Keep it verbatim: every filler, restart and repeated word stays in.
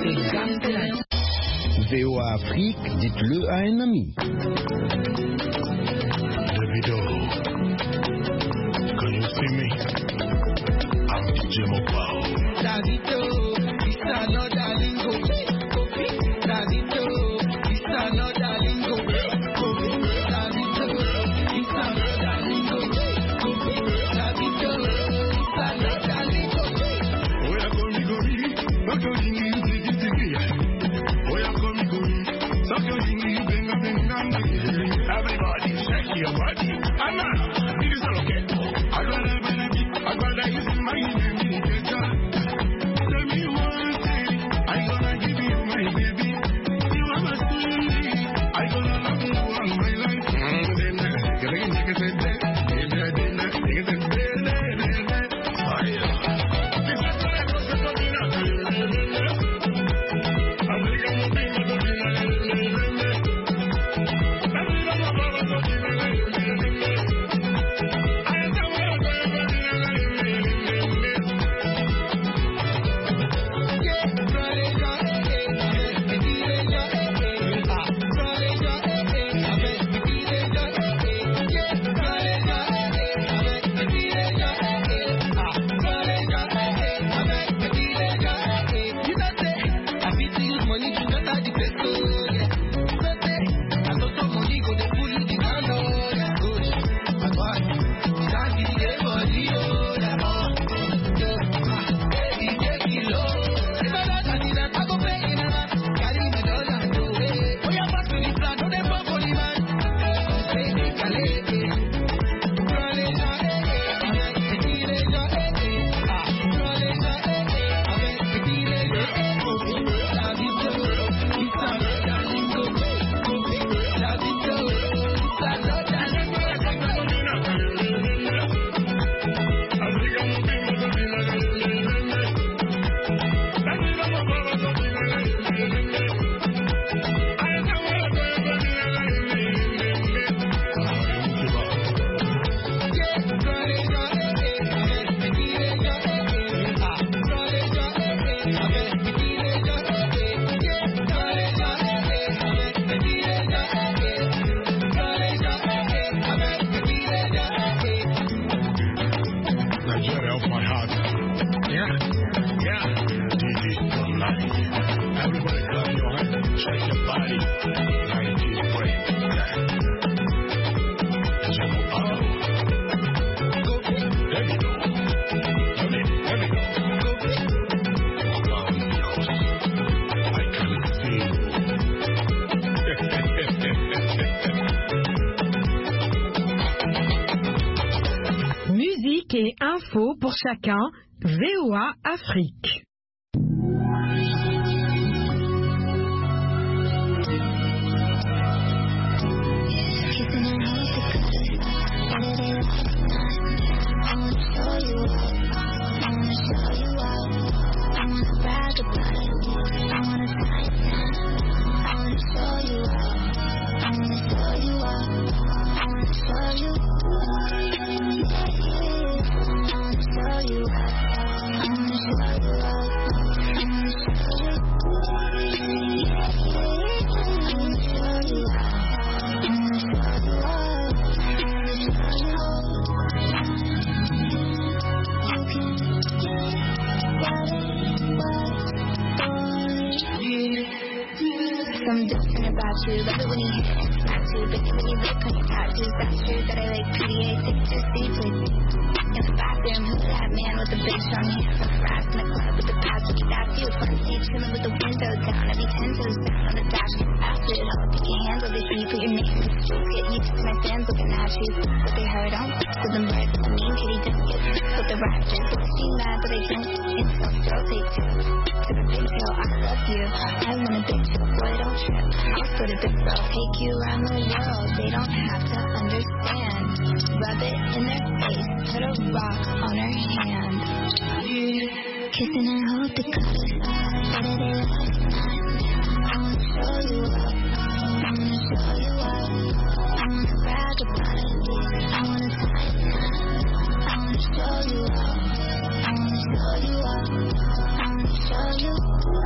V O A Afrique, dites-le à un ami. Davido, can you see me? I'm D J Mopao. Davido, it's another lingo. Davido, it's another lingo. Davido, it's another lingo. Davido, it's another lingo. Oya komi komi, soko yingi zigi zigi ya. Oya komi komi, soko yingi benga benga benga. Everybody shake your body. I'm not. It is okay. I gotta be. I gotta use my name. Tell me one thing. I gonna give you my baby. You are my sweetie. I gonna love you all my life. Then, get it, get it, get it. Et info pour chacun, V O A Afrique. Something different about you, love it when you hit it, not too big when you look on your tattoos. That's true that I like P D A, pictures deeply. In the bathroom, who's that man with the big strong hands? I'm harassed in the club with the pads, what you got to do? Front seat, chilling with the windows down, every ten toes down on the dash. Acid, hope you can handle this, when you put your name in the streets. Get used to my fans looking at you. What they heard on, so them right, I mean, kitty don't get with the raptors. Don't seem mad, but I don't. It's so throw take two. To the big girl, I love you. I want a big girl, boy, don't trip. I'll put a big girl, take you around the world. They don't have to understand. Rub it in their face, put a rock on her hand. Kissing her, hold the colors. What are they